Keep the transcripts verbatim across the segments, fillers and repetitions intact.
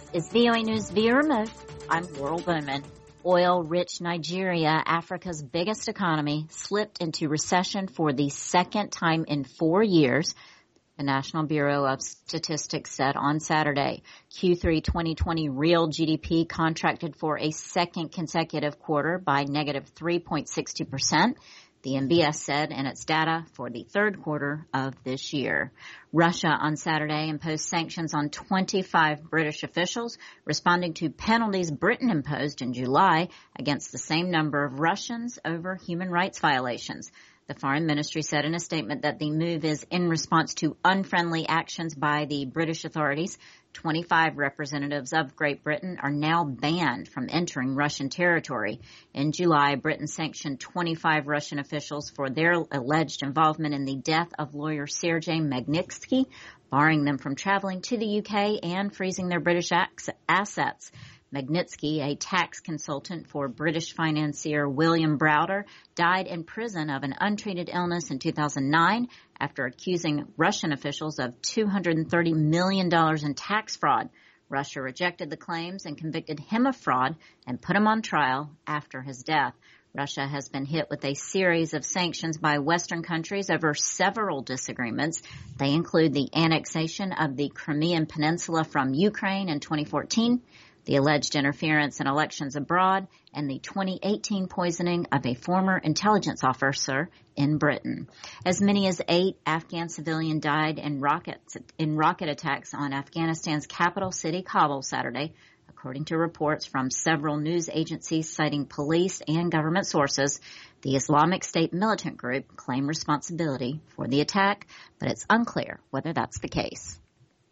is V O A News via remote. I'm Laurel Bowman. Oil-rich Nigeria, Africa's biggest economy, slipped into recession for the second time in four years, the National Bureau of Statistics said on Saturday. Q three twenty twenty real G D P contracted for a second consecutive quarter by negative three point six two percent. The N B S said in its data for the third quarter of this year. Russia on Saturday imposed sanctions on twenty-five British officials, responding to penalties Britain imposed in July against the same number of Russians over human rights violations. The Foreign Ministry said in a statement that the move is in response to unfriendly actions by the British authorities. twenty-five representatives of Great Britain are now banned from entering Russian territory. In July, Britain sanctioned twenty-five Russian officials for their alleged involvement in the death of lawyer Sergei Magnitsky, barring them from traveling to the U K and freezing their British assets. Magnitsky, a tax consultant for British financier William Browder, died in prison of an untreated illness in two thousand nine after accusing Russian officials of two hundred thirty million dollars in tax fraud. Russia rejected the claims and convicted him of fraud and put him on trial after his death. Russia has been hit with a series of sanctions by Western countries over several disagreements. They include the annexation of the Crimean Peninsula from Ukraine in twenty fourteen, the alleged interference in elections abroad, and the twenty eighteen poisoning of a former intelligence officer in Britain. As many as eight Afghan civilians died in rockets, in rocket attacks on Afghanistan's capital city, Kabul, Saturday, according to reports from several news agencies citing police and government sources. The Islamic State militant group claimed responsibility for the attack, but it's unclear whether that's the case.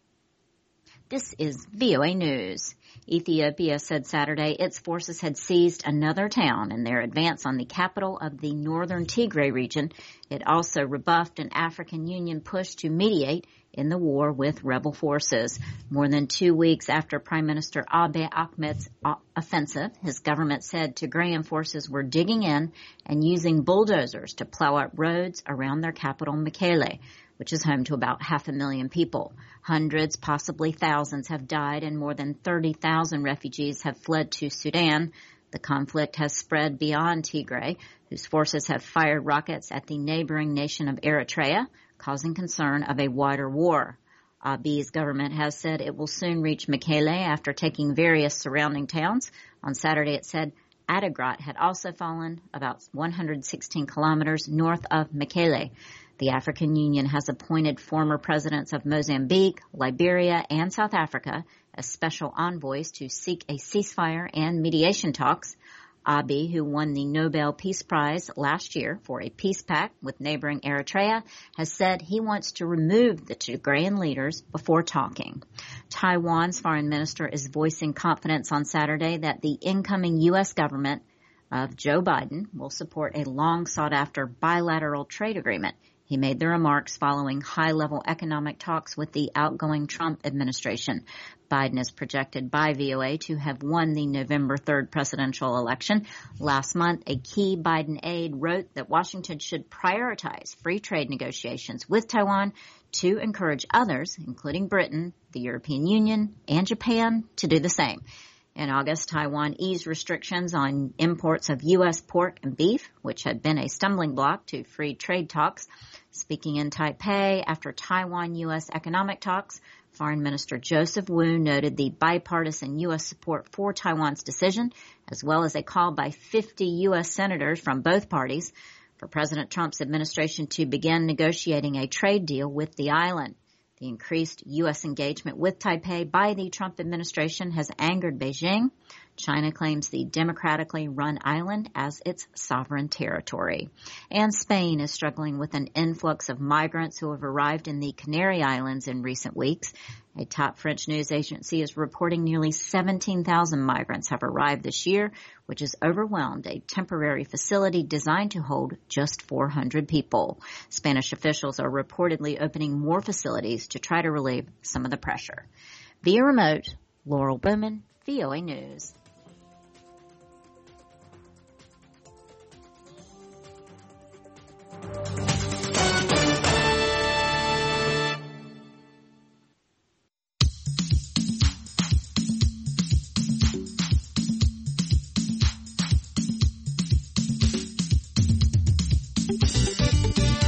This is V O A News. Ethiopia said Saturday its forces had seized another town in their advance on the capital of the northern Tigray region. It also rebuffed an African Union push to mediate in the war with rebel forces. More than two weeks after Prime Minister Abiy Ahmed's offensive, his government said Tigrayan forces were digging in and using bulldozers to plow up roads around their capital, Mekele, which is home to about half a million people. Hundreds, possibly thousands, have died and more than thirty thousand refugees have fled to Sudan. The conflict has spread beyond Tigray, whose forces have fired rockets at the neighboring nation of Eritrea, causing concern of a wider war. Abiy's government has said it will soon reach Mekele after taking various surrounding towns. On Saturday, it said Adigrat had also fallen about one hundred sixteen kilometers north of Mekele. The African Union has appointed former presidents of Mozambique, Liberia, and South Africa as special envoys to seek a ceasefire and mediation talks. Abiy, who won the Nobel Peace Prize last year for a peace pact with neighboring Eritrea, has said he wants to remove the Tigrayan leaders before talking. Taiwan's foreign minister is voicing confidence on Saturday that the incoming U S government of Joe Biden will support a long sought-after bilateral trade agreement. He made the remarks following high-level economic talks with the outgoing Trump administration. Biden is projected by V O A to have won the November third presidential election. Last month, a key Biden aide wrote that Washington should prioritize free trade negotiations with Taiwan to encourage others, including Britain, the European Union, and Japan, to do the same. In August, Taiwan eased restrictions on imports of U S pork and beef, which had been a stumbling block to free trade talks. Speaking in Taipei after Taiwan-U S economic talks, Foreign Minister Joseph Wu noted the bipartisan U S support for Taiwan's decision, as well as a call by fifty U S senators from both parties for President Trump's administration to begin negotiating a trade deal with the island. The increased U S engagement with Taipei by the Trump administration has angered Beijing. China claims the democratically run island as its sovereign territory. And Spain is struggling with an influx of migrants who have arrived in the Canary Islands in recent weeks. A top French news agency is reporting nearly seventeen thousand migrants have arrived this year, which has overwhelmed a temporary facility designed to hold just four hundred people. Spanish officials are reportedly opening more facilities to try to relieve some of the pressure. Via remote, Laurel Bowman, V O A News.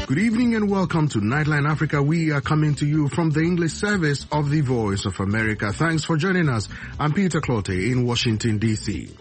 Good evening and welcome to Nightline Africa. We are coming to you from the English service of the Voice of America. Thanks for joining us. I'm Peter Clote in Washington, D C.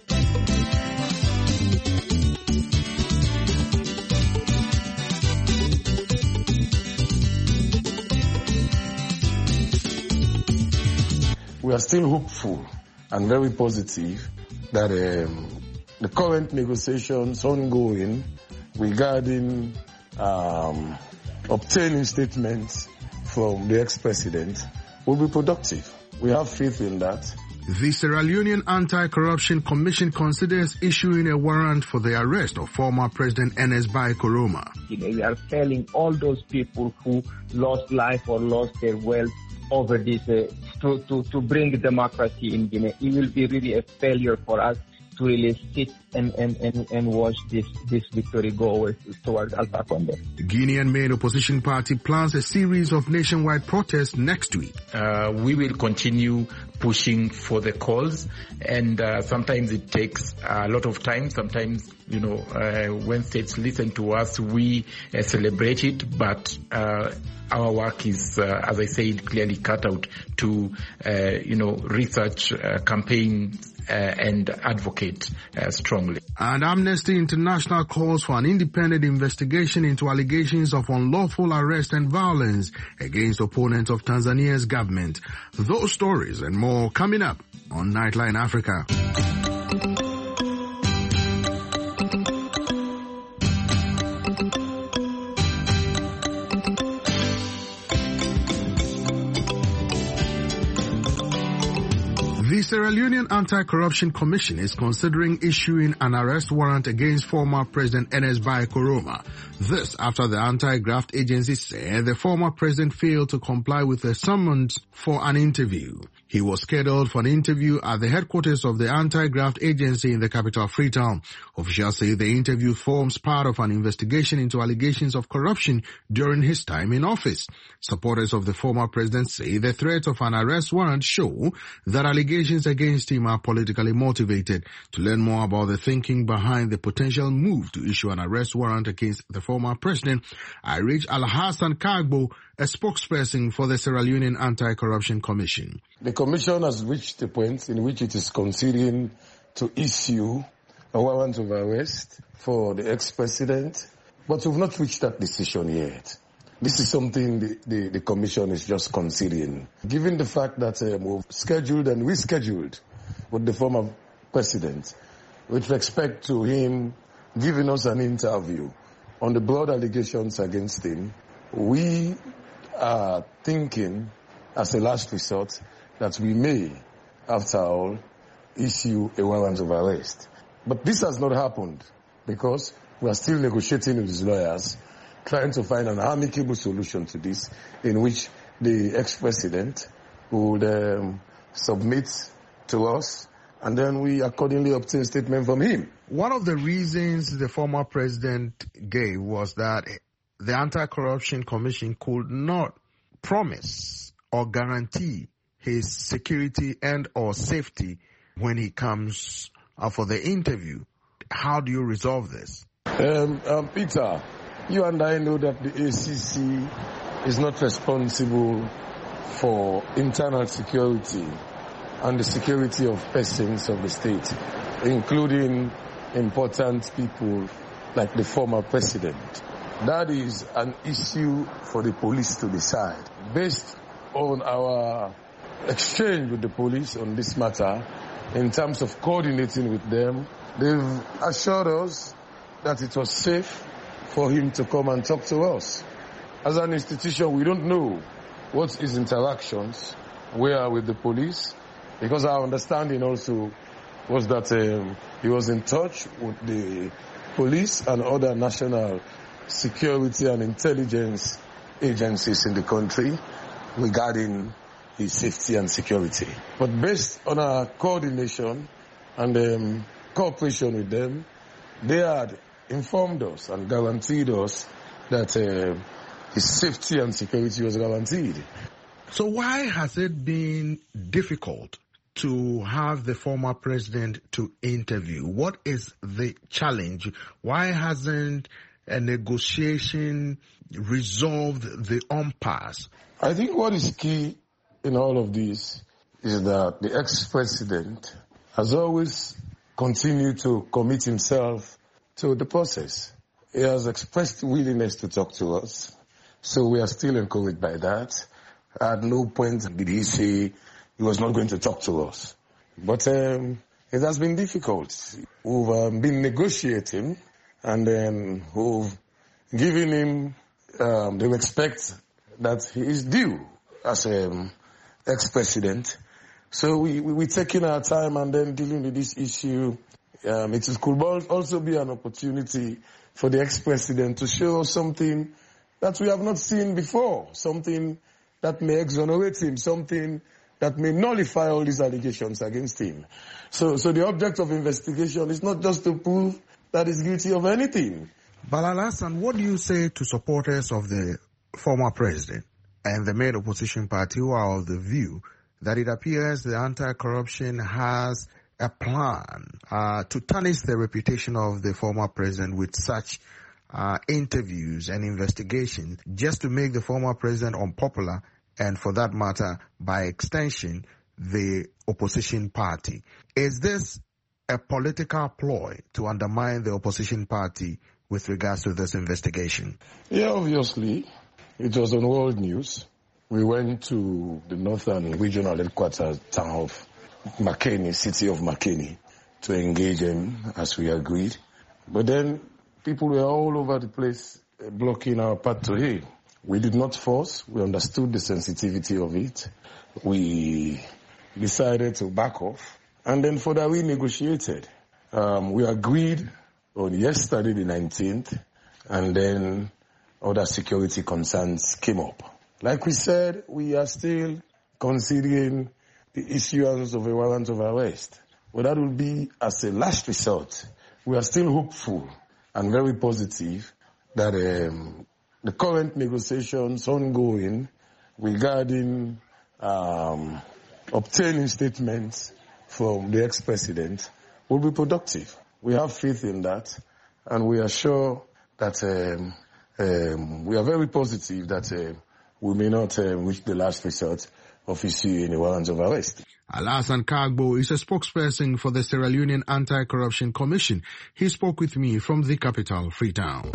We are still hopeful and very positive that um, the current negotiations ongoing regarding um, obtaining statements from the ex-president will be productive. We have faith in that. The Sierra Leonean Anti-Corruption Commission considers issuing a warrant for the arrest of former President Ernest Bai Koroma. We are telling all those people who lost life or lost their wealth over this uh, to, to, to bring democracy in Guinea. It will be really a failure for us to really sit and, and, and, and watch this, this victory go over towards Alpha Conde. The Guinean main opposition party plans a series of nationwide protests next week. Uh, we will continue pushing for the cause, and uh, sometimes it takes a lot of time. Sometimes, you know, uh, when states listen to us, we uh, celebrate it, but uh, our work is, uh, as I said, clearly cut out to, uh, you know, research, uh, campaign, uh, and advocate uh, strongly. And Amnesty International calls for an independent investigation into allegations of unlawful arrest and violence against opponents of Tanzania's government. Those stories and more coming up on Nightline Africa. The Sierra Leonean Anti-Corruption Commission is considering issuing an arrest warrant against former President Ernest Bai Koroma. This after the anti-graft agency said the former president failed to comply with a summons for an interview. He was scheduled for an interview at the headquarters of the anti-graft agency in the capital, Freetown. Officials say the interview forms part of an investigation into allegations of corruption during his time in office. Supporters of the former president say the threat of an arrest warrant show that allegations against him are politically motivated. To learn more about the thinking behind the potential move to issue an arrest warrant against the former president, I reached Alhassan Kagbo, a spokesperson for the Sierra Leonean Anti-Corruption Commission. The Commission has reached a point in which it is considering to issue a warrant of arrest for the ex-president, but we've not reached that decision yet. This is something the, the, the Commission is just considering. Given the fact that um, we've scheduled and rescheduled with the former president with respect to him giving us an interview on the broad allegations against him, we are thinking, as a last resort, that we may, after all, issue a warrant of arrest. But this has not happened because we are still negotiating with his lawyers, trying to find an amicable solution to this, in which the ex-president would um, submit to us, and then we accordingly obtain a statement from him. One of the reasons the former president gave was that the Anti-Corruption Commission could not promise or guarantee his security and or safety when he comes uh, for the interview. How do you resolve this? Um, um, Peter, you and I know that the A C C is not responsible for internal security and the security of persons of the state, including important people like the former president. That is an issue for the police to decide. Based on our exchange with the police on this matter, in terms of coordinating with them, they've assured us that it was safe for him to come and talk to us. As an institution, we don't know what his interactions were with the police, because our understanding also was that um, he was in touch with the police and other national security and intelligence agencies in the country regarding his safety and security. But based on our coordination and um, cooperation with them, they had informed us and guaranteed us that uh, his safety and security was guaranteed. So why has it been difficult to have the former president to interview? What is the challenge? Why hasn't a negotiation resolved the impasse? I think what is key in all of this is that the ex-president has always continued to commit himself to the process. He has expressed willingness to talk to us, so we are still encouraged by that. At no point did he say he was not going to talk to us. But um, it has been difficult. We've um, been negotiating, and then we've given him um, the respect that he is due as um, ex-president. So we, we, we're taking our time and then dealing with this issue. Um, it could also be an opportunity for the ex-president to show us something that we have not seen before, something that may exonerate him, something that may nullify all these allegations against him. So, so the object of investigation is not just to prove that he's guilty of anything. But Alassane, what do you say to supporters of the former president and the main opposition party who are of the view that it appears the anti-corruption has a plan uh, to tarnish the reputation of the former president with such uh, interviews and investigations just to make the former president unpopular and, for that matter, by extension, the opposition party? Is this a political ploy to undermine the opposition party with regards to this investigation? Yeah, obviously. It was on world news. We went to the northern regional headquarters town of Makeni, city of Makeni, to engage him as we agreed. But then people were all over the place uh, blocking our path to him. We did not force. We understood the sensitivity of it. We decided to back off. And then further we negotiated. Um, we agreed on yesterday the nineteenth, and then other security concerns came up. Like we said, we are still considering the issuance of a warrant of arrest. But that will be as a last resort. We are still hopeful and very positive that um, the current negotiations ongoing regarding um, obtaining statements from the ex-president will be productive. We have faith in that, and we are sure that um, um, we are very positive that uh, we may not uh, reach the last resort of issuing a warrant of arrest. Alassane Kagbo is a spokesperson for the Sierra Leonean Anti-Corruption Commission. He spoke with me from the capital, Freetown.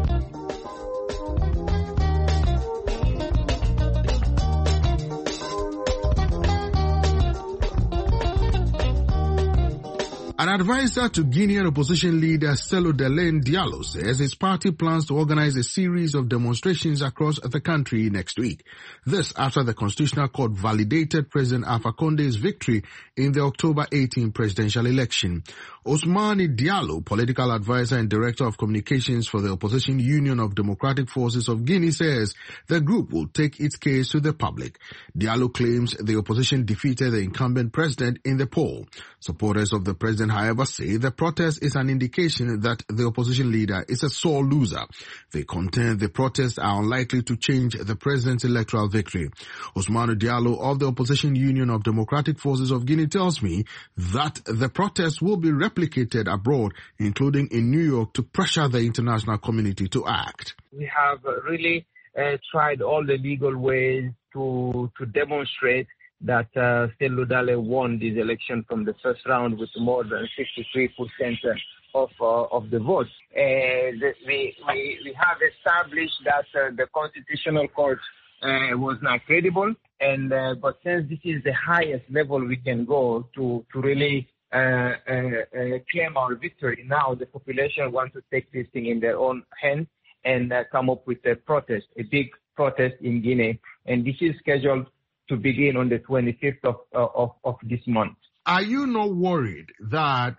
An advisor to Guinean opposition leader Cellou Dalein Diallo says his party plans to organize a series of demonstrations across the country next week. This after the Constitutional Court validated President Alpha Conde's victory in the October eighteenth presidential election. Ousmane Diallo, political advisor and director of communications for the Opposition Union of Democratic Forces of Guinea, says the group will take its case to the public. Diallo claims the opposition defeated the incumbent president in the poll. Supporters of the president, however, say the protest is an indication that the opposition leader is a sore loser. They contend the protests are unlikely to change the president's electoral victory. Ousmane Diallo of the Opposition Union of Democratic Forces of Guinea tells me that the protests will be replicated abroad, including in New York, to pressure the international community to act. We have really uh, tried all the legal ways to to demonstrate that uh, Cellou Dalein won this election from the first round with more than sixty-three percent of uh, of the votes. Uh, the, we, we we have established that uh, the Constitutional Court uh, was not credible, and uh, but since this is the highest level we can go to to really uh, uh, uh, claim our victory, now the population wants to take this thing in their own hands and uh, come up with a protest, a big protest in Guinea, and this is scheduled to begin on the twenty-fifth of, of, of this month. Are you not worried that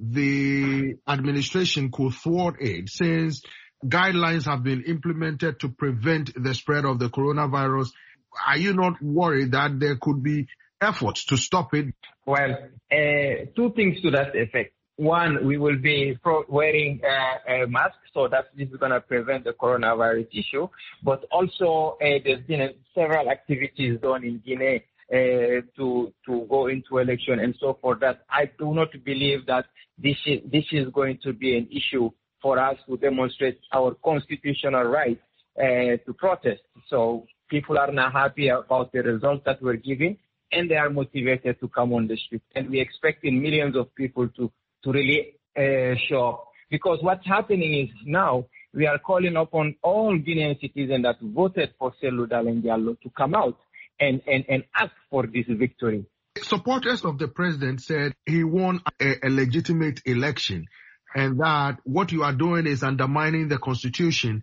the administration could thwart it since guidelines have been implemented to prevent the spread of the coronavirus? Are you not worried that there could be efforts to stop it? Well, uh, two things to that effect. One, we will be pro- wearing uh, a mask, so that this is going to prevent the coronavirus issue. But also, uh, there's been uh, several activities done in Guinea uh, to to go into election and so forth. That I do not believe that this is this is going to be an issue for us to demonstrate our constitutional right uh, to protest. So people are not happy about the results that we're giving, and they are motivated to come on the street. And we're expecting millions of people to, to really uh, show up. Because what's happening is now we are calling upon all Guinean citizens that voted for Cellou Dalein Diallo to come out and, and, and ask for this victory. Supporters of the president said he won a, a legitimate election and that what you are doing is undermining the constitution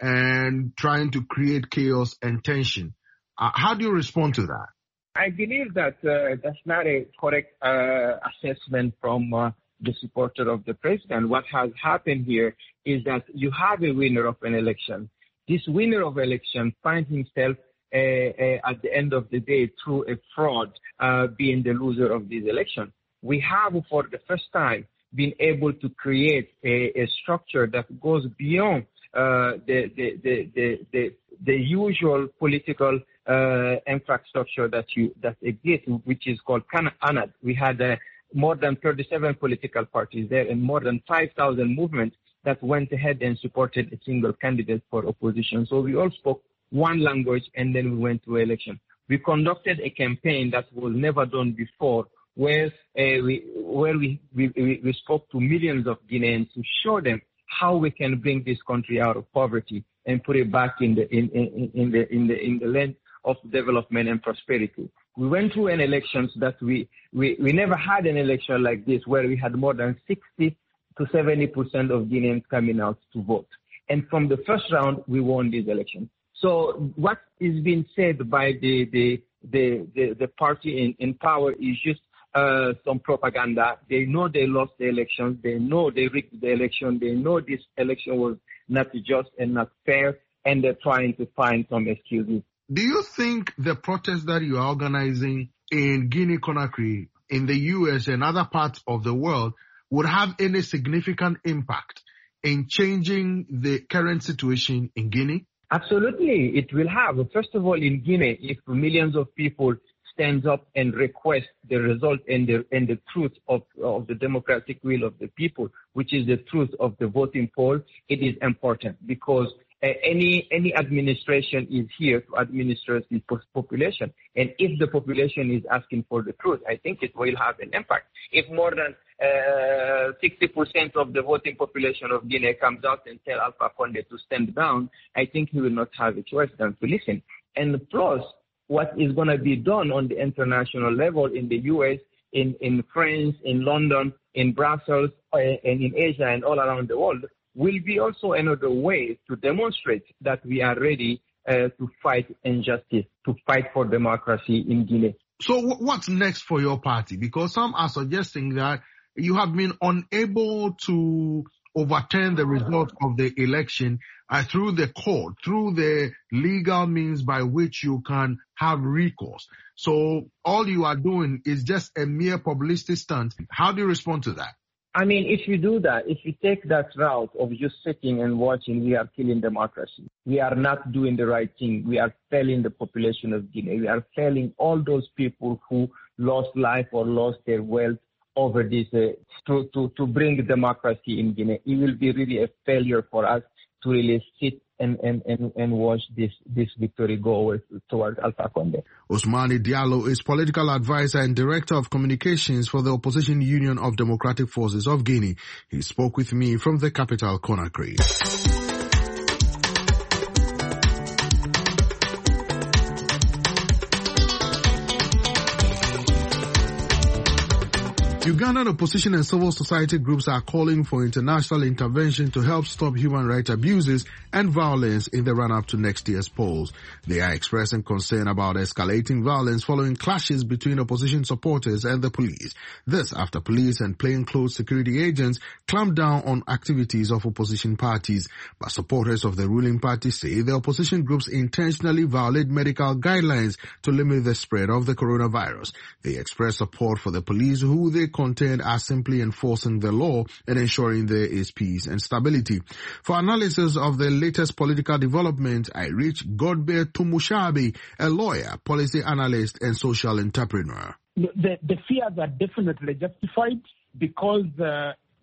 and trying to create chaos and tension. Uh, how do you respond to that? I believe that uh, that's not a correct uh, assessment from uh, the supporter of the president. What has happened here is that you have a winner of an election. This winner of election finds himself uh, uh, at the end of the day through a fraud uh, being the loser of this election. We have for the first time been able to create a, a structure that goes beyond uh, the, the, the, the, the, the usual political uh, infrastructure that you that exists, which is called ANAD. We had uh, more than thirty-seven political parties there and more than five thousand movements that went ahead and supported a single candidate for opposition. So we all spoke one language, and then we went to election. We conducted a campaign that was never done before, where uh, we where we, we we spoke to millions of Guineans to show them how we can bring this country out of poverty and put it back in the in, in, in the in the in the lane of development and prosperity. We went through an elections that we, we we never had an election like this, where we had more than sixty to seventy percent of Guineans coming out to vote. And from the first round, we won this election. So what is being said by the the the the, the party in, in power is just uh, some propaganda. They know they lost the election. They know they rigged the election. They know this election was not just and not fair, and they're trying to find some excuses. Do you think the protests that you are organizing in Guinea-Conakry, in the U S and other parts of the world would have any significant impact in changing the current situation in Guinea? Absolutely, it will have. First of all, in Guinea, if millions of people stand up and request the result and the, and the truth of, of the democratic will of the people, which is the truth of the voting poll, it is important because Uh, any any administration is here to administer the population. And if the population is asking for the truth, I think it will have an impact. If more than uh, sixty percent of the voting population of Guinea comes out and tell Alpha Condé to stand down, I think he will not have a choice than to listen. And plus, what is going to be done on the international level in the U S, in, in France, in London, in Brussels, uh, and in Asia and all around the world, will be also another way to demonstrate that we are ready uh, to fight injustice, to fight for democracy in Guinea. So w- what's next for your party? Because some are suggesting that you have been unable to overturn the result of the election uh, through the court, through the legal means by which you can have recourse. So all you are doing is just a mere publicity stunt. How do you respond to that? I mean, if you do that, if you take that route of just sitting and watching, we are killing democracy. We are not doing the right thing. We are failing the population of Guinea. We are failing all those people who lost life or lost their wealth over this, uh, to, to, to bring democracy in Guinea. It will be really a failure for us to really sit and, and, and, and watch this, this victory go away towards Alpha Condé. Ousmane Diallo is political advisor and director of communications for the Opposition Union of Democratic Forces of Guinea. He spoke with me from the capital, Conakry. Ugandan opposition and civil society groups are calling for international intervention to help stop human rights abuses and violence in the run-up to next year's polls. They are expressing concern about escalating violence following clashes between opposition supporters and the police. This after police and plainclothes security agents clamped down on activities of opposition parties. But supporters of the ruling party say the opposition groups intentionally violate medical guidelines to limit the spread of the coronavirus. They express support for the police, who they contend are simply enforcing the law and ensuring there is peace and stability. For analysis of the latest political development, I reached Godbert Tumushabi, a lawyer, policy analyst, and social entrepreneur. The, the fears are definitely justified because uh,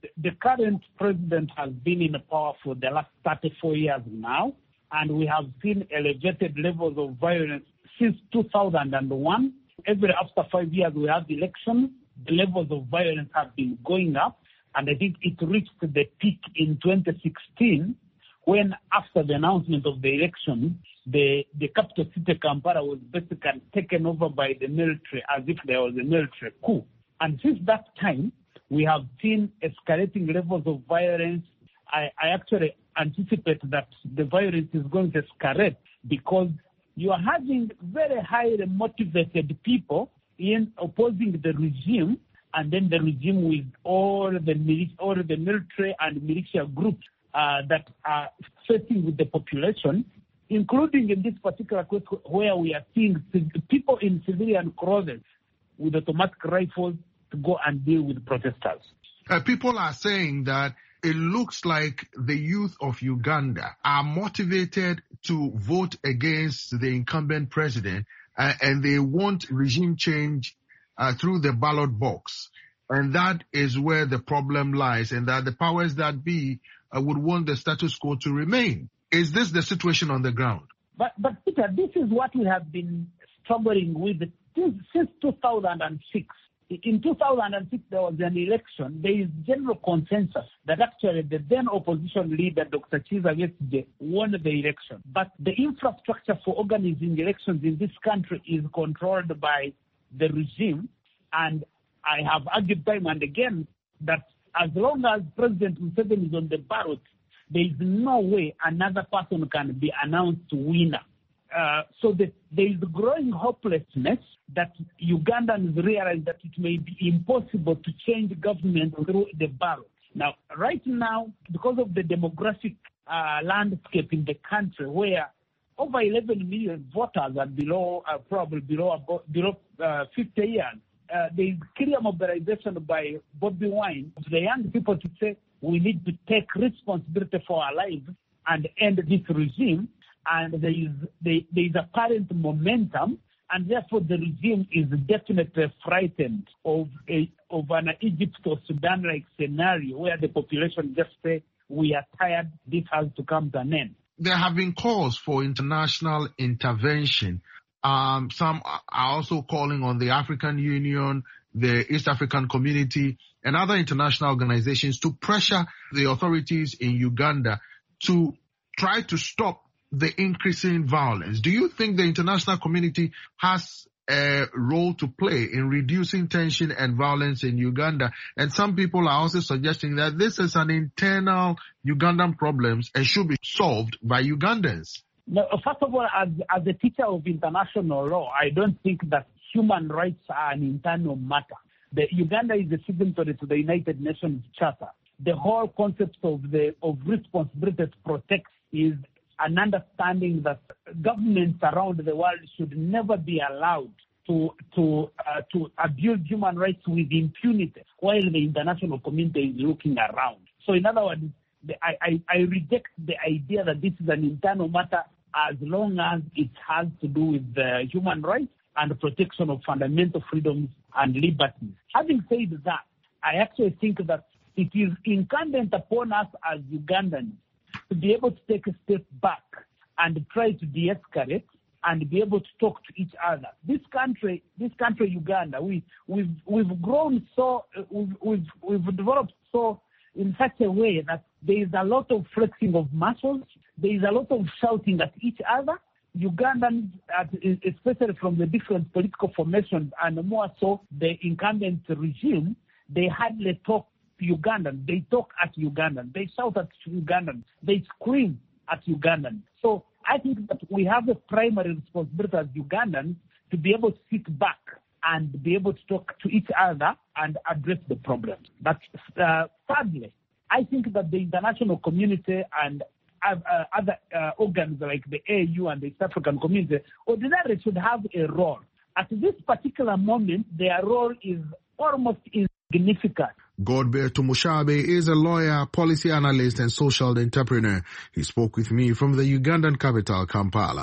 The current president has been in power for the last thirty-four years now, and we have seen elevated levels of violence since two thousand one. Every after five years we have elections, the levels of violence have been going up, and I think it reached the peak in twenty sixteen when, after the announcement of the election, the, the capital city, Kampala, was basically taken over by the military as if there was a military coup. And since that time, we have seen escalating levels of violence. I, I actually anticipate that the violence is going to escalate because you are having very highly motivated people in opposing the regime, and then the regime with all the, mili- all the military and militia groups uh, that are facing with the population, including in this particular case where we are seeing people in civilian clothes with automatic rifles to go and deal with protesters. Uh, people are saying that it looks like the youth of Uganda are motivated to vote against the incumbent president, uh, and they want regime change uh, through the ballot box. And that is where the problem lies, and that the powers that be uh, would want the status quo to remain. Is this the situation on the ground? But, but Peter, this is what we have been struggling with since, since two thousand six. In two thousand six, there was an election. There is general consensus that actually the then opposition leader, Doctor Kizza Besigye, won the election. But the infrastructure for organizing elections in this country is controlled by the regime. And I have argued time and again that as long as President Museveni is on the ballot, there is no way another person can be announced winner. Uh, so the, there is growing hopelessness that Ugandans realize that it may be impossible to change government through the ballot. Now, right now, because of the demographic uh, landscape in the country, where over eleven million voters are below, uh, probably below below uh, fifty years, uh, there is clear mobilization by Bobi Wine, the young people, to say we need to take responsibility for our lives and end this regime. And there is there, there is apparent momentum, and therefore the regime is definitely frightened of a of an Egypt or Sudan-like scenario where the population just say, we are tired, this has to come to an end. There have been calls for international intervention. Um, some are also calling on the African Union, the East African Community, and other international organizations to pressure the authorities in Uganda to try to stop the increasing violence. Do you think the international community has a role to play in reducing tension and violence in Uganda? And some people are also suggesting that this is an internal Ugandan problem and should be solved by Ugandans. No, first of all, as, as a teacher of international law, I don't think that human rights are an internal matter. The, Uganda is a signatory to the United Nations Charter. The whole concept of the of responsibility to protect is an understanding that governments around the world should never be allowed to to uh, to abuse human rights with impunity while the international community is looking around. So in other words, the, I, I, I reject the idea that this is an internal matter as long as it has to do with uh, human rights and the protection of fundamental freedoms and liberties. Having said that, I actually think that it is incumbent upon us as Ugandans to be able to take a step back and try to de-escalate and be able to talk to each other. This country, this country, Uganda, we, we've, we've grown so, uh, we've, we've, we've developed so in such a way that there is a lot of flexing of muscles. There is a lot of shouting at each other. Ugandans, at, especially from the different political formations and more so the incumbent regime, they hardly talk to Ugandans. They talk at Ugandans. They shout at Ugandans. They scream at Ugandans. So I think that we have a primary responsibility as Ugandans to be able to sit back and be able to talk to each other and address the problems. But uh, thirdly, I think that the international community and uh, other uh, organs like the A U and the East African community ordinarily should have a role. At this particular moment, their role is almost insignificant. Godber Tumushabe is a lawyer, policy analyst, and social entrepreneur. He spoke with me from the Ugandan capital, Kampala.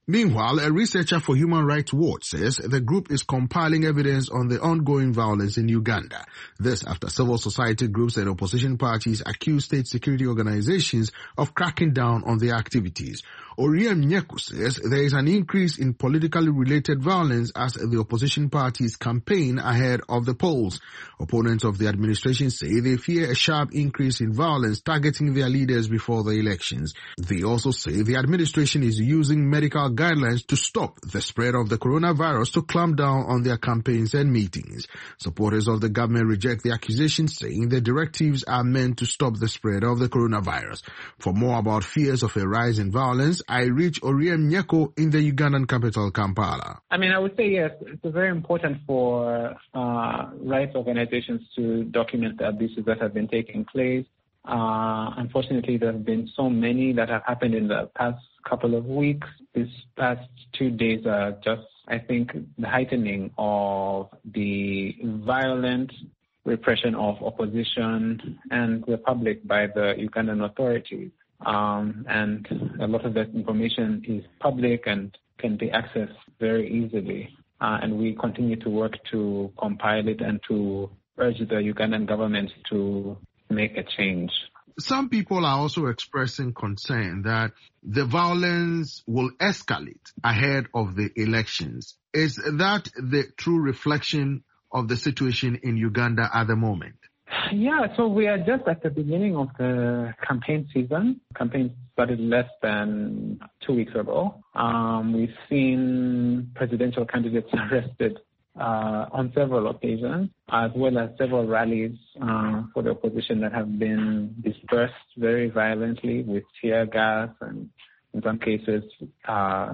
Meanwhile, a researcher for Human Rights Watch says the group is compiling evidence on the ongoing violence in Uganda. This after civil society groups and opposition parties accuse state security organizations of cracking down on their activities. Oriem Nyeku says there is an increase in politically related violence as the opposition parties campaign ahead of the polls. Opponents of the administration say they fear a sharp increase in violence targeting their leaders before the elections. They also say the administration is using medical guidelines to stop the spread of the coronavirus to clamp down on their campaigns and meetings. Supporters of the government reject the accusations, saying the directives are meant to stop the spread of the coronavirus. For more about fears of a rise in violence, I reach Oriem Nyeku in the Ugandan capital, Kampala. I mean, I would say yes, it's very important for uh, rights organizations to document the abuses that have been taking place. Uh, unfortunately, there have been so many that have happened in the past couple of weeks. These past two days are just, I think, the heightening of the violent repression of opposition and the public by the Ugandan authorities. Um, and a lot of that information is public and can be accessed very easily. Uh, and we continue to work to compile it and to urge the Ugandan government to make a change. Some people are also expressing concern that the violence will escalate ahead of the elections. Is that the true reflection of the situation in Uganda at the moment? Yeah, so we are just at the beginning of the campaign season. Campaign started less than two weeks ago. Um, we've seen presidential candidates arrested uh, on several occasions, as well as several rallies uh, for the opposition that have been dispersed very violently with tear gas and, in some cases, uh,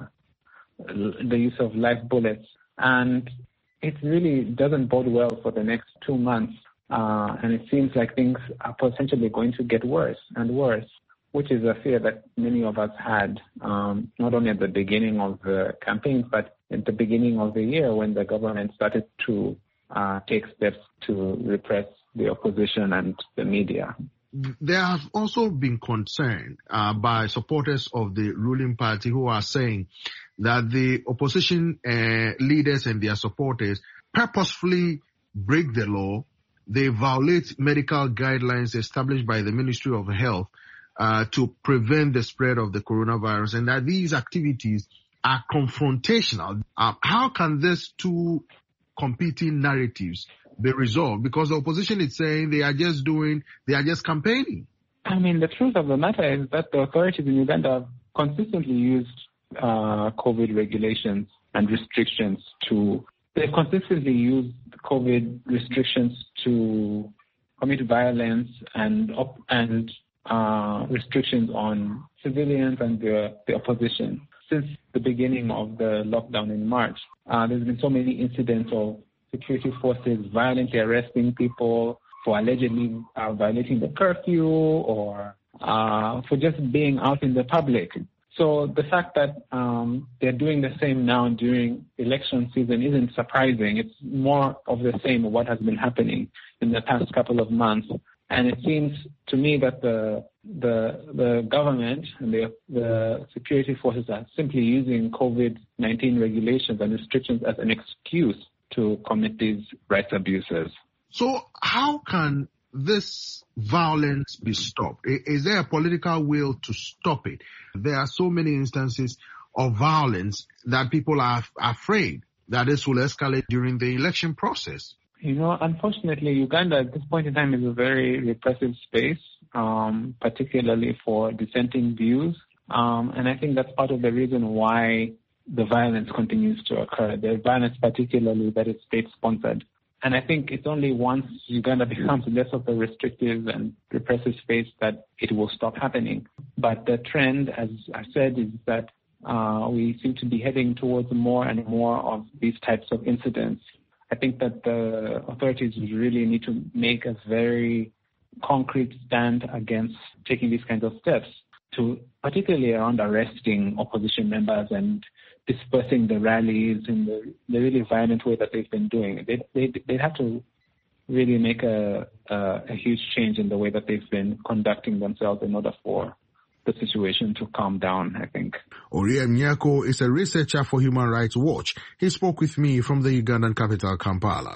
the use of live bullets. And it really doesn't bode well for the next two months. Uh, and it seems like things are potentially going to get worse and worse, which is a fear that many of us had, um, not only at the beginning of the campaign, but at the beginning of the year when the government started to uh, take steps to repress the opposition and the media. There have also been concern uh, by supporters of the ruling party who are saying that the opposition uh, leaders and their supporters purposefully break the law. They violate medical guidelines established by the Ministry of Health uh, to prevent the spread of the coronavirus, and that these activities are confrontational. Uh, how can these two competing narratives be resolved? Because the opposition is saying they are just doing, they are just campaigning. I mean, the truth of the matter is that the authorities in Uganda have consistently used uh, COVID regulations and restrictions to They've consistently used COVID restrictions to commit violence and op- and uh, restrictions on civilians and the, the opposition. Since the beginning of the lockdown in March, uh, there's been so many incidents of security forces violently arresting people for allegedly uh, violating the curfew or uh, for just being out in the public. So the fact that um, they're doing the same now during election season isn't surprising. It's more of the same of what has been happening in the past couple of months. And it seems to me that the the the government and the, the security forces are simply using COVID nineteen regulations and restrictions as an excuse to commit these rights abuses. So how can this violence be stopped? Is there a political will to stop it? There are so many instances of violence that people are afraid that this will escalate during the election process. You know, unfortunately, Uganda at this point in time is a very repressive space, um, particularly for dissenting views. Um, and I think that's part of the reason why the violence continues to occur. The violence particularly that is state-sponsored. And I think it's only once Uganda becomes less of a restrictive and repressive space that it will stop happening. But the trend, as I said, is that uh, we seem to be heading towards more and more of these types of incidents. I think that the authorities really need to make a very concrete stand against taking these kinds of steps, to particularly around arresting opposition members and dispersing the rallies in the, the really violent way that they've been doing. They they they'd have to really make a, a a huge change in the way that they've been conducting themselves in order for the situation to calm down, I think. Oriem Nyako is a researcher for Human Rights Watch. He spoke with me from the Ugandan capital, Kampala.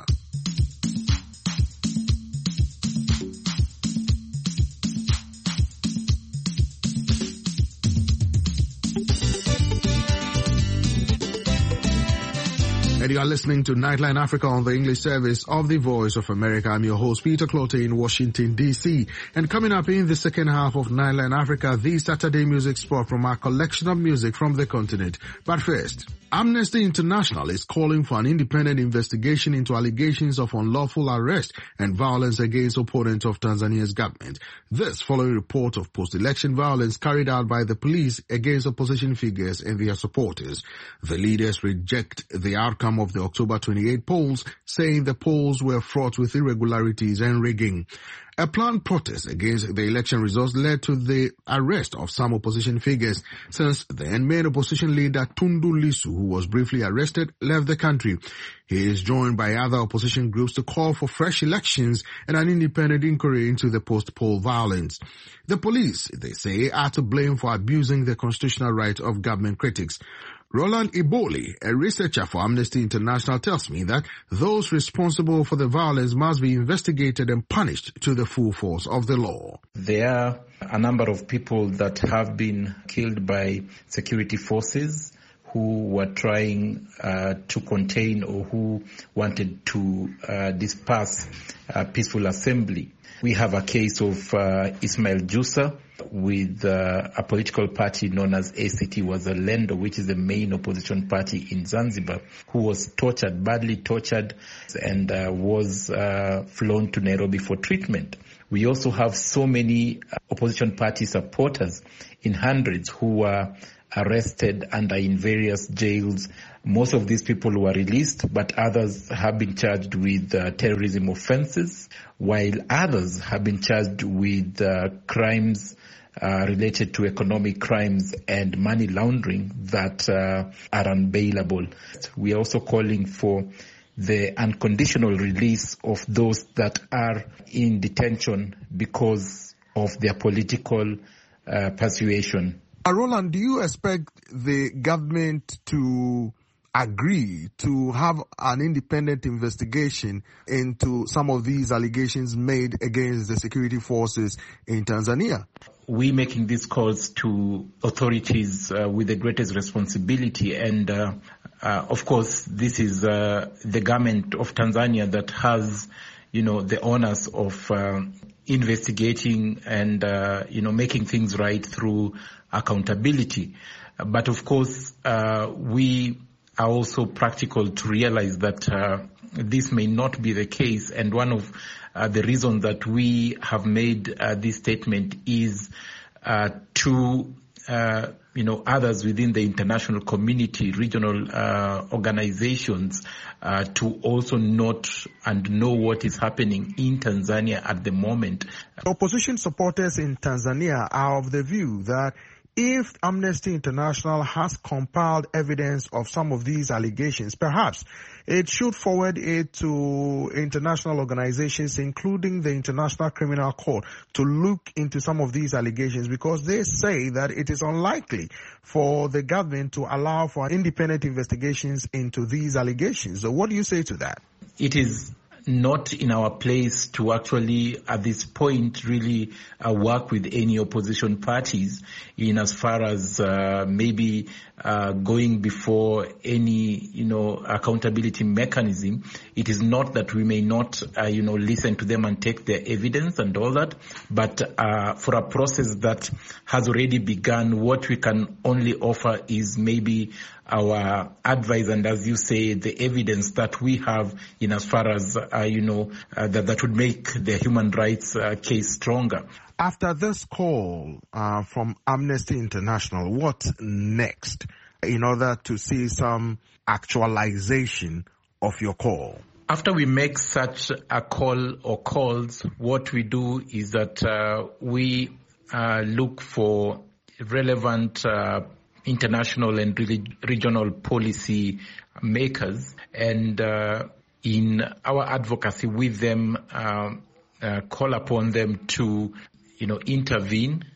And you are listening to Nightline Africa on the English service of the Voice of America. I'm your host, Peter Clote in Washington, D C. And coming up in the second half of Nightline Africa, the Saturday music spot from our collection of music from the continent. But first, Amnesty International is calling for an independent investigation into allegations of unlawful arrest and violence against opponents of Tanzania's government. This following report of post-election violence carried out by the police against opposition figures and their supporters. The leaders reject the outcome of the October twenty-eighth polls, saying the polls were fraught with irregularities and rigging. A planned protest against the election results led to the arrest of some opposition figures, since the then main opposition leader Tundu Lissu, who was briefly arrested, left the country. He is joined by other opposition groups to call for fresh elections and an independent inquiry into the post-poll violence. The police, they say, are to blame for abusing the constitutional right of government critics. Roland Iboli, a researcher for Amnesty International, tells me that those responsible for the violence must be investigated and punished to the full force of the law. There are a number of people that have been killed by security forces who were trying uh, to contain or who wanted to uh, disperse a peaceful assembly. We have a case of uh, Ismail Jussa with uh, a political party known as A C T Wazalendo, which is the main opposition party in Zanzibar, who was tortured, badly tortured, and uh, was uh, flown to Nairobi for treatment. We also have so many opposition party supporters in hundreds who were arrested and are in various jails. Most of these people were released, but others have been charged with uh, terrorism offenses, while others have been charged with uh, crimes uh, related to economic crimes and money laundering that uh, are unbailable. We are also calling for the unconditional release of those that are in detention because of their political uh, persuasion. Roland, do you expect the government to agree to have an independent investigation into some of these allegations made against the security forces in Tanzania? We making these calls to authorities uh, with the greatest responsibility, and uh, uh, of course this is uh, the government of Tanzania that has, you know, the honors of uh, investigating and uh, you know making things right through accountability. But of course uh, we are also practical to realize that uh, this may not be the case, and one of uh, the reasons that we have made uh, this statement is uh, to uh, you know others within the international community, regional uh, organizations, uh, to also note and know what is happening in Tanzania at the moment. Opposition supporters in Tanzania are of the view that if Amnesty International has compiled evidence of some of these allegations, perhaps it should forward it to international organizations, including the International Criminal Court, to look into some of these allegations, because they say that it is unlikely for the government to allow for independent investigations into these allegations. So what do you say to that? It is not in our place to actually, at this point, really uh, work with any opposition parties in as far as uh, maybe uh, going before any, you know, accountability mechanism. It is not that we may not, uh, you know, listen to them and take their evidence and all that, but uh, for a process that has already begun, what we can only offer is maybe our advice and, as you say, the evidence that we have in as far as, uh, you know, uh, that, that would make the human rights uh, case stronger. After this call uh, from Amnesty International, what's next in order to see some actualization of your call? After we make such a call or calls, what we do is that uh, we uh, look for relevant uh, international and regional policy makers, and uh, in our advocacy with them, uh, uh, call upon them to, you know, intervene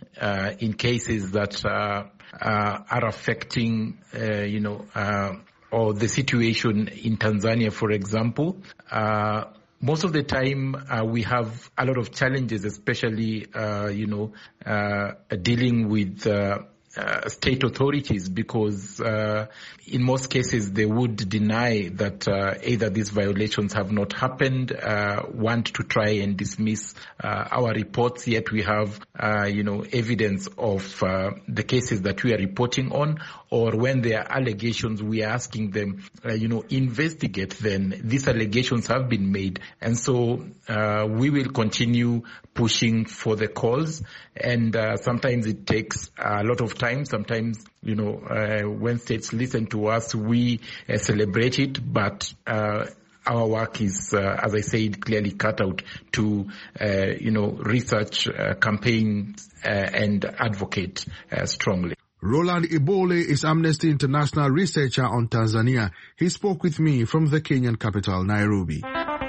uh, in cases that uh, uh, are affecting, uh, you know, uh, or the situation in Tanzania, for example. Uh, Most of the time, uh, we have a lot of challenges, especially, uh, you know, uh, dealing with uh, uh, state authorities, because uh, in most cases they would deny that uh, either these violations have not happened, uh, want to try and dismiss uh, our reports, yet we have, uh, you know, evidence of uh, the cases that we are reporting on, or when there are allegations, we are asking them, uh, you know, investigate then. These allegations have been made. And so uh, we will continue pushing for the calls. And uh, sometimes it takes a lot of time. Sometimes, you know, uh, when states listen to us, we uh, celebrate it. But uh, our work is, uh, as I said, clearly cut out to, uh, you know, research, uh, campaign, uh, and advocate uh, strongly. Roland Ibole is Amnesty International researcher on Tanzania. He spoke with me from the Kenyan capital, Nairobi.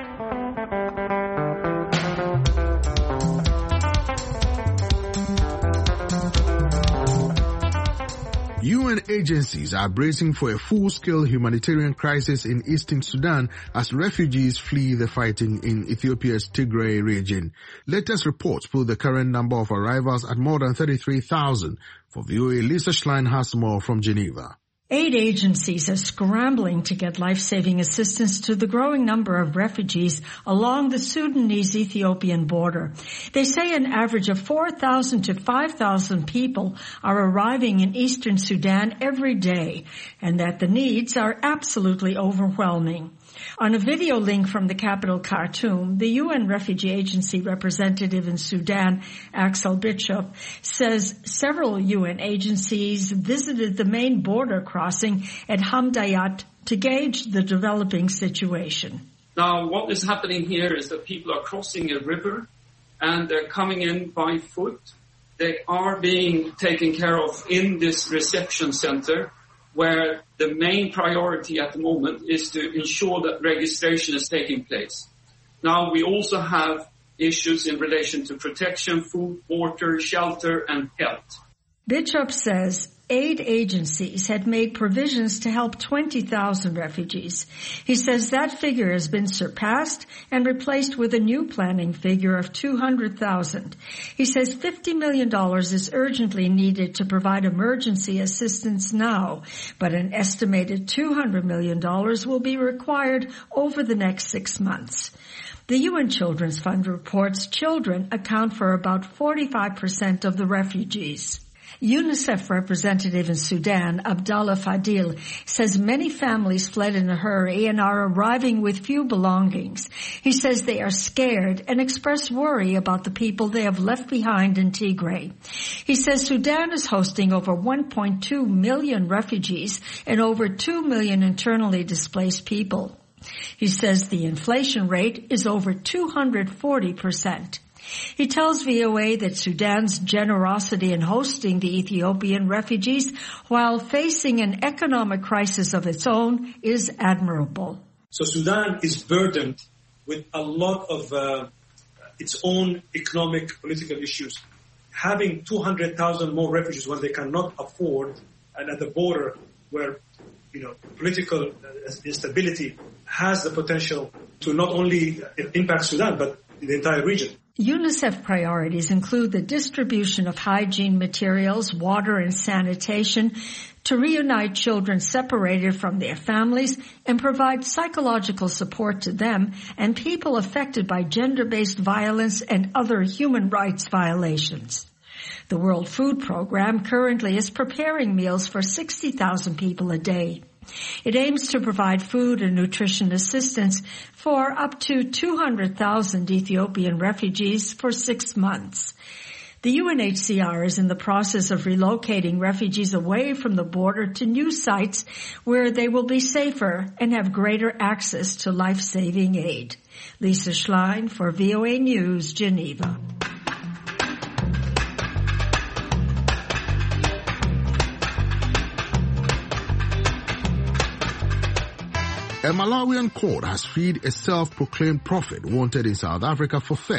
U N agencies are bracing for a full-scale humanitarian crisis in eastern Sudan as refugees flee the fighting in Ethiopia's Tigray region. Latest reports put the current number of arrivals at more than thirty-three thousand. For V O A, Lisa Schlein has more from Geneva. Aid agencies are scrambling to get life-saving assistance to the growing number of refugees along the Sudanese-Ethiopian border. They say an average of four thousand to five thousand people are arriving in eastern Sudan every day, and that the needs are absolutely overwhelming. On a video link from the capital Khartoum, the U N Refugee Agency representative in Sudan, Axel Bishop, says several U N agencies visited the main border crossing at Hamdayat to gauge the developing situation. Now, what is happening here is that people are crossing a river and they're coming in by foot. They are being taken care of in this reception center, where the main priority at the moment is to ensure that registration is taking place. Now, we also have issues in relation to protection, food, water, shelter, and health. Bishop says aid agencies had made provisions to help twenty thousand refugees. He says that figure has been surpassed and replaced with a new planning figure of two hundred thousand. He says fifty million dollars is urgently needed to provide emergency assistance now, but an estimated two hundred million dollars will be required over the next six months. The U N Children's Fund reports children account for about forty-five percent of the refugees. UNICEF representative in Sudan, Abdallah Fadil, says many families fled in a hurry and are arriving with few belongings. He says they are scared and express worry about the people they have left behind in Tigray. He says Sudan is hosting over one point two million refugees and over two million internally displaced people. He says the inflation rate is over two hundred forty percent. He tells V O A that Sudan's generosity in hosting the Ethiopian refugees while facing an economic crisis of its own is admirable. So Sudan is burdened with a lot of uh, its own economic, political issues. Having two hundred thousand more refugees when they cannot afford, and at the border where, you know, political instability has the potential to not only impact Sudan, but the entire region. UNICEF priorities include the distribution of hygiene materials, water, and sanitation to reunite children separated from their families and provide psychological support to them and people affected by gender-based violence and other human rights violations. The World Food Program currently is preparing meals for sixty thousand people a day. It aims to provide food and nutrition assistance for up to two hundred thousand Ethiopian refugees for six months. The U N H C R is in the process of relocating refugees away from the border to new sites where they will be safer and have greater access to life-saving aid. Lisa Schlein for V O A News, Geneva. A Malawian court has freed a self-proclaimed prophet wanted in South Africa for theft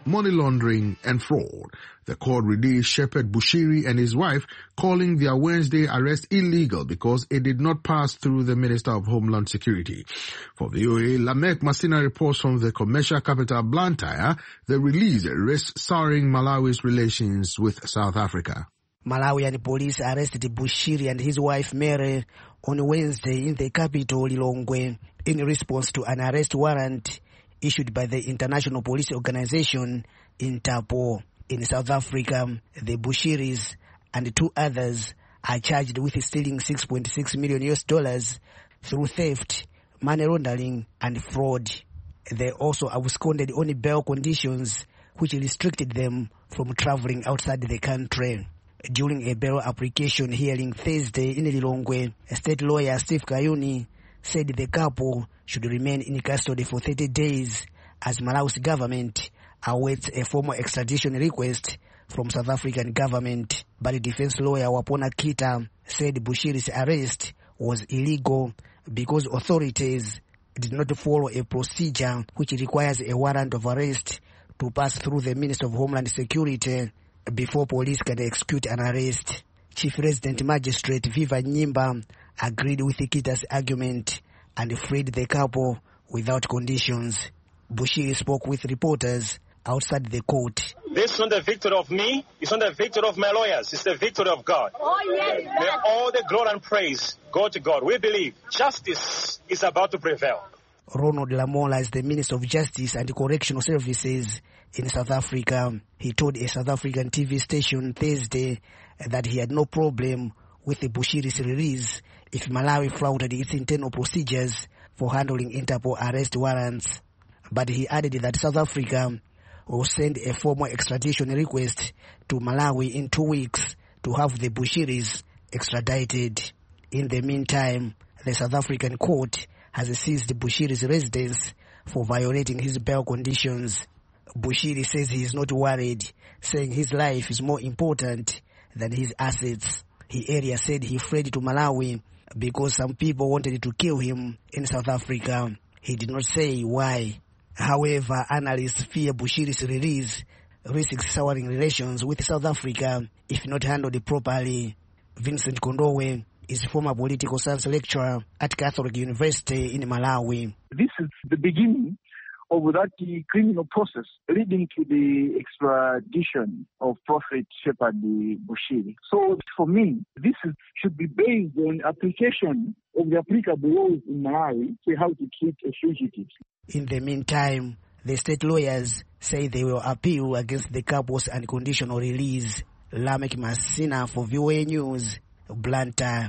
money laundering, and fraud. The court released Shepherd Bushiri and his wife, calling their Wednesday arrest illegal because it did not pass through the Minister of Homeland Security. For V O A, Lamek Masina reports from the commercial capital Blantyre. The release risks souring Malawi's relations with South Africa. Malawian police arrested Bushiri and his wife Mary on Wednesday in the capital Lilongwe in response to an arrest warrant issued by the International Police Organization Interpol. In South Africa, the Bushiris and two others are charged with stealing six point six million U S dollars through theft, money laundering, and fraud. They also absconded on bail conditions which restricted them from traveling outside the country. During a bail application hearing Thursday in Lilongwe, state lawyer Steve Kayuni said the couple should remain in custody for thirty days as Malawi's government awaits a formal extradition request from South African government. But defense lawyer Wapona Kita said Bushiri's arrest was illegal because authorities did not follow a procedure which requires a warrant of arrest to pass through the Minister of Homeland Security before police can execute an arrest. Chief Resident Magistrate Viva Nyimba agreed with Kita's argument and freed the couple without conditions. Bushiri spoke with reporters outside the court. This is not the victory of me, it's not the victory of my lawyers, it's the victory of God. Oh, yes, may all the glory and praise go to God. We believe justice is about to prevail. Ronald Lamola is the Minister of Justice and Correctional Services in South Africa. He told a South African T V station Thursday that he had no problem with the Bushiri's release if Malawi flouted its internal procedures for handling Interpol arrest warrants. But he added that South Africa will send a formal extradition request to Malawi in two weeks to have the Bushiris extradited. In the meantime, the South African court has seized Bushiri's residence for violating his bail conditions. Bushiri says he is not worried, saying his life is more important than his assets. He earlier said he fled to Malawi because some people wanted to kill him in South Africa. He did not say why. However, analysts fear Bushiri's release risks souring relations with South Africa if not handled properly. Vincent Kondowe is former political science lecturer at Catholic University in Malawi. This is the beginning of that criminal process leading to the extradition of Prophet Shepherd Bushiri. So for me, this is, should be based on application of the applicable laws in Malawi to how to treat a fugitive. In the meantime, the state lawyers say they will appeal against the couple's unconditional release. Lamek Masina for V O A News, Blantyre.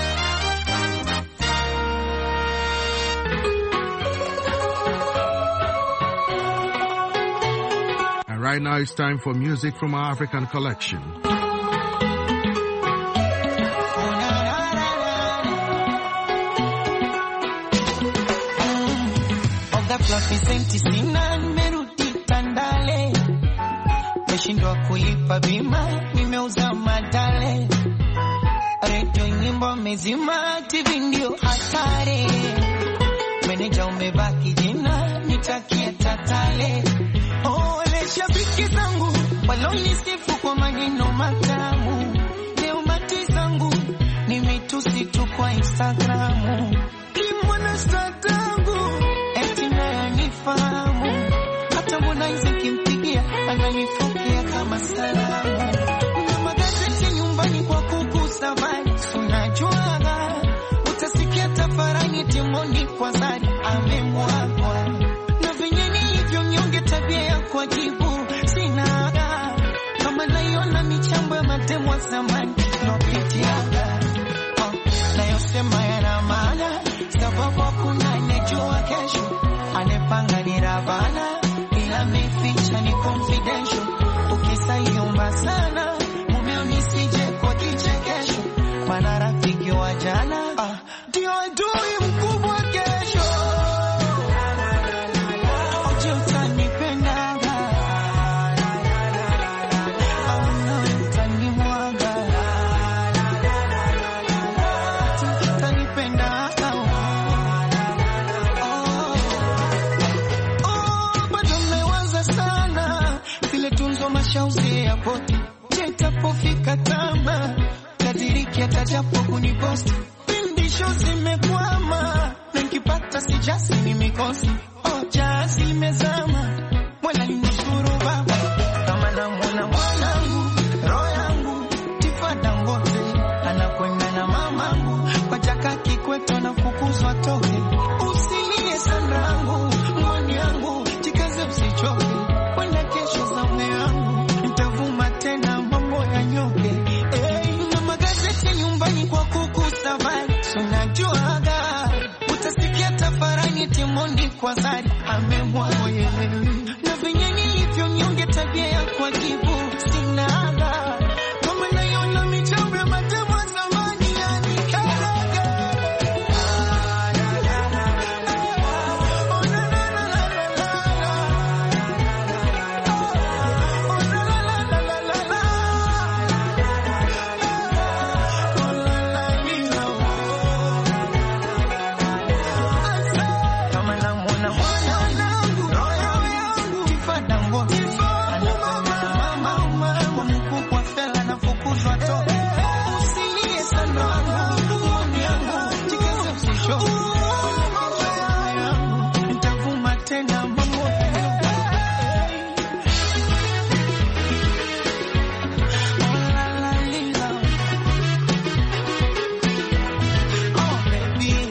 And right now it's time for music from our African collection. Senti sina nimerudi Tandale, meshindwa kulipa bima, nimeuza madale, redio nyimbo mezima, T V ndio hatari, meneja umebaki jina, nitakia tatale. Oh, wale shabiki zangu walonisifu kwa maneno matamu, leo mati zangu nimetusi tu kwa Instagramu, kimwana statangu fahamu, hata Harmonize kimpigia ananifokea kama salamu, na magazeti nyumbani kwa kukusa bali unajua, utasikia tafarani timoni kwa zari amemwagwa, na venye nilivyo nyonge tabia ya kujibu sina, kama naiona michambo ya matemo wa zamani nopitiaga, oh, na yosema yana maana sababu hakuna anejua kesho, anepanga ni Ravana, ila meficha ni confidential. Ukisaiomba sana, mumeo nisije kwa kichekesho, maana rafiki wa jana ndio ah, adui mkubwa kesho. Oje utanipendaga, au nawe utanimwaga. sapoti. Jetapofika tama tadiriki atajapo kuniposti. Pindisho zimekwama na nikipata sijasi ni mikosi. Oh jazi imezama Mola ninashukuru baba. Kama namuona mwanangu roho yangu Tifa Dangote anakwenda na mamangu kwa Jaka Kikwete na fukuzwa toke. Usilie sanrangu mwani yangu jikaze usichoke. Kwenda kesho zamu yangu nitavuma tena mambo ya nyoke. Hey, na magazeti nyumbani kwa kuku savali. Unajuaga utasikia tafarani Timondi kwa Zari amemwa moyelewi. Na venye nilivyo nyonge tabia ya kwa kibu sina aga. Kama naiona michabu ya matemo zamani yani karaga. Kama namuona mwanangu roho yangu Tifa Dangote anakwenda na mama kwa mkubwa fela na fukuzwa toke. Usilie sana wangu mwani yangu jikaze usichoke. Nitavuma tena mambo ya nyoke. Oh baby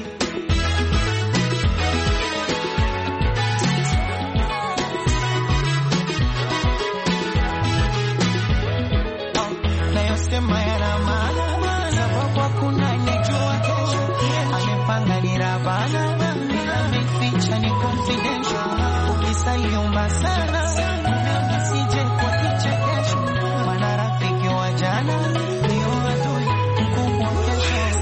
nayosema yana maana sababu hakuna anejua kesho. Amepanga ni rabana ameficha ni confidential. Ukisaliomba sana usije kwa kichekesho. Maana rafiki wa jana ndio adui mkubwa kesho.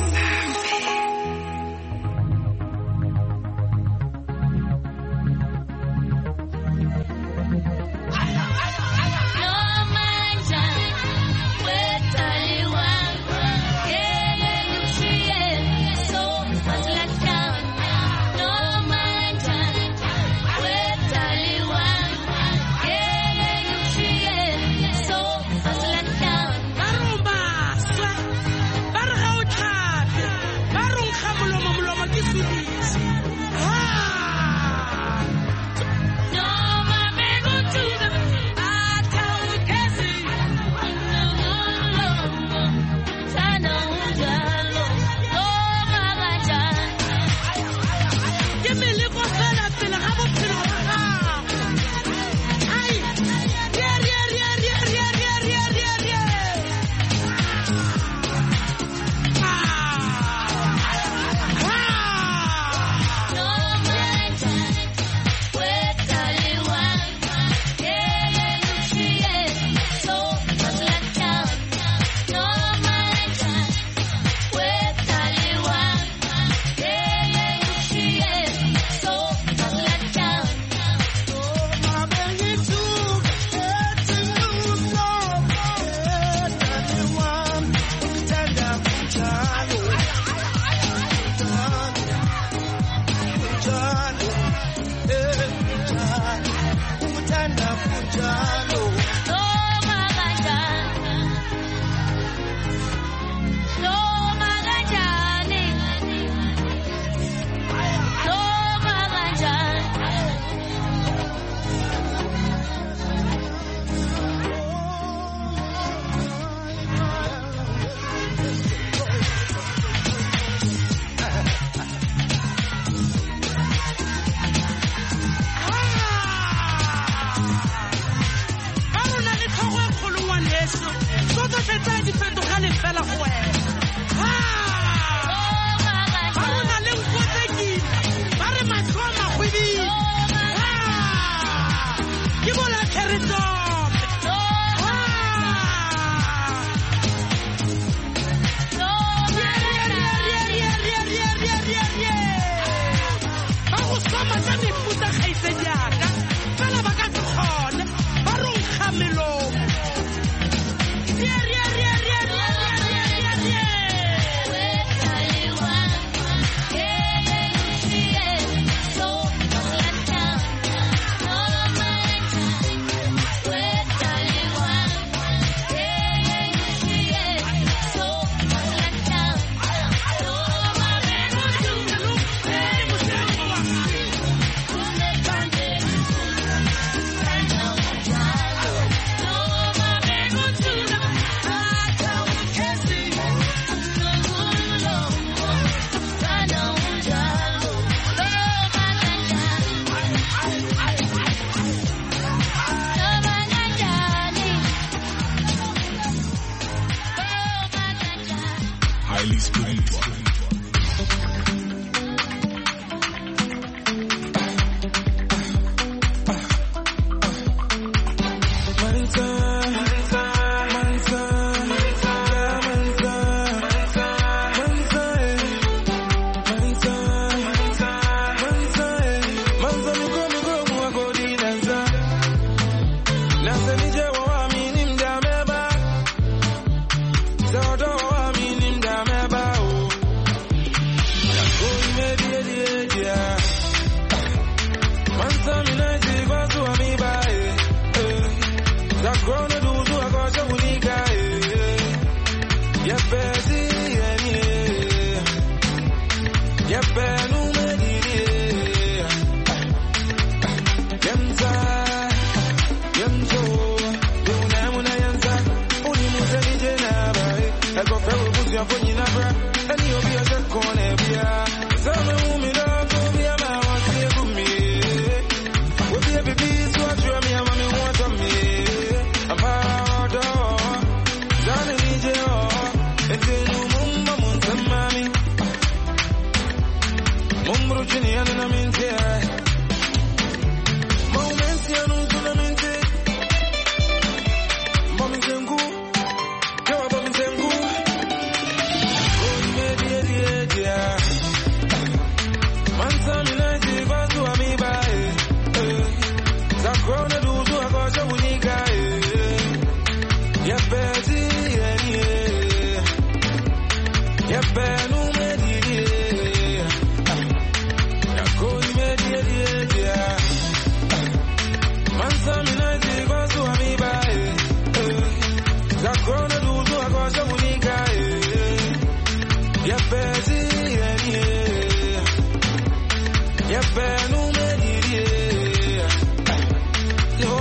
Yo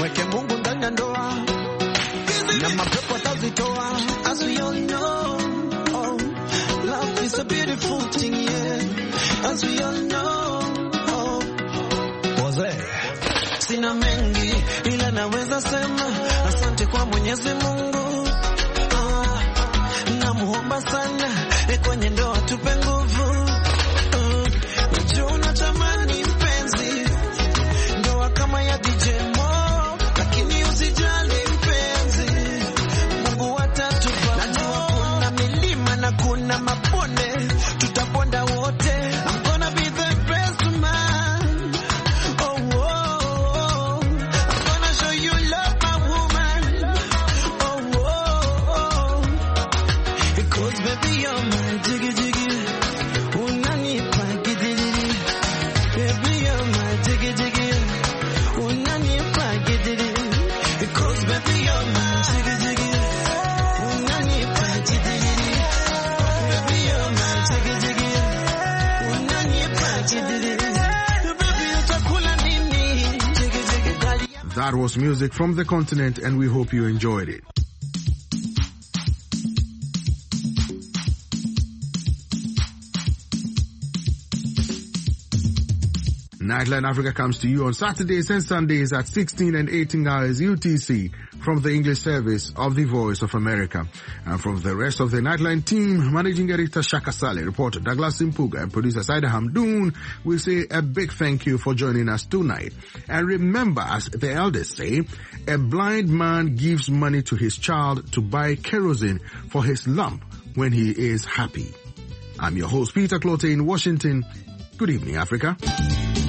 mweke Mungu ndani ya ndoa na mapepo atazitoa. As we all know, oh, love is a beautiful thing, yeah. As we all know, oh, Jose. Sina mengi ila naweza sema asante kwa Mwenyezi Mungu. Ah, namuomba sana kwenye ndoa tupe nguvu. Najua unatamani mpenzi ndoa kama ya D J Mo, lakini usijali mpenzi, Mungu atatupa. Najua kuna milima na kuna mabonde, tutaponda wote. I'm gonna be the best man. Oh, oh, oh. I'm gonna show you love, my woman. Oh, oh, oh. Because baby you're my jiggy jiggy. Unanipa gidiri. Baby you're my jiggy jiggy. Unanipa gidiri. Because baby you're my jiggy jiggy. Unanipa gidiri. Baby you're my jiggy jiggy. Unanipa gidiri. Baby utakula nini? Jiggy jiggy gali. That was music from the continent, and we hope you enjoyed it. Nightline Africa comes to you on Saturdays and Sundays at sixteen and eighteen hours U T C from the English service of the Voice of America. And from the rest of the Nightline team, Managing Editor Shaka Saleh, reporter Douglas Impuga, and producer Saida Hamdoon, we say a big thank you for joining us tonight. And remember, as the elders say, a blind man gives money to his child to buy kerosene for his lamp when he is happy. I'm your host, Peter Clote in Washington. Good evening, Africa.